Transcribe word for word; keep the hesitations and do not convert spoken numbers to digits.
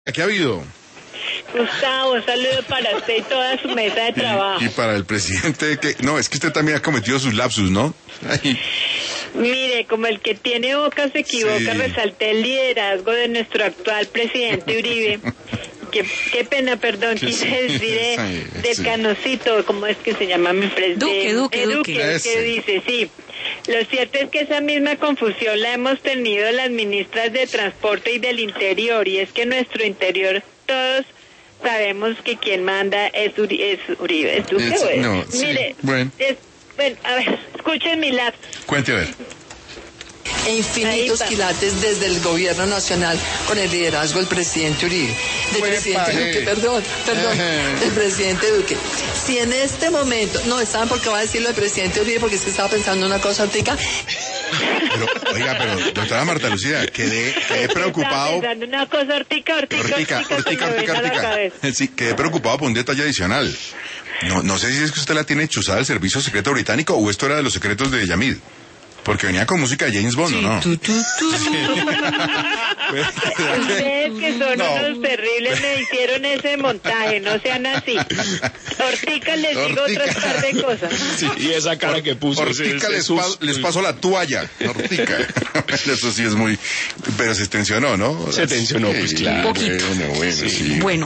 ¿Qué ha habido? Gustavo, un saludo para usted y toda su mesa de trabajo. Y, y para el presidente, que no, es que usted también ha cometido sus lapsus, ¿no? Ay. Mire, como el que tiene boca se equivoca, sí. Resalté el liderazgo de nuestro actual presidente Uribe. Qué, qué pena, perdón, quise sí, decir de, sí, de sí. Canocito, ¿cómo es que se llama mi presidente? Duque, Duque, Duque, Duque. que dice, sí. Lo cierto es que esa misma confusión la hemos tenido las ministras de Transporte y del Interior, y es que en nuestro interior todos sabemos que quien manda es, Uri, es Uribe. ¿Es Duque es, o es? No, Mire, sí, bueno. Es, bueno, a ver, escuchen mi lapso. Cuente a ver. E infinitos quilates desde el gobierno nacional con el liderazgo del presidente Uribe, del Uepa, presidente eh. Duque, perdón, perdón, Eh. del presidente Duque. Si en este momento, no, ¿saben por qué va a decirlo del presidente Uribe? Porque es que estaba pensando una cosa ahorita. Pero, oiga, pero, doctora Marta Lucía, quedé, quedé preocupado. Estaba pensando una cosa, hortica, hortica, Hortica, hortica, hortica, hortica. Sí, quedé preocupado por un detalle adicional. No, no sé si es que usted la tiene chuzada del servicio secreto británico o esto era de los secretos de Yamid. Porque venía con música de James Bond, sí, ¿no? Tú, tú, tú. Ustedes que son no. unos terribles me hicieron ese montaje, no sean así. Hortica les digo otras par de cosas. Sí, y esa cara que puso. Hortica les, pa les paso la toalla. Hortica. Eso sí es muy... Pero se tensionó, ¿no? Se tensionó, pues claro. Un poquito. Bueno, bueno, sí. Bueno.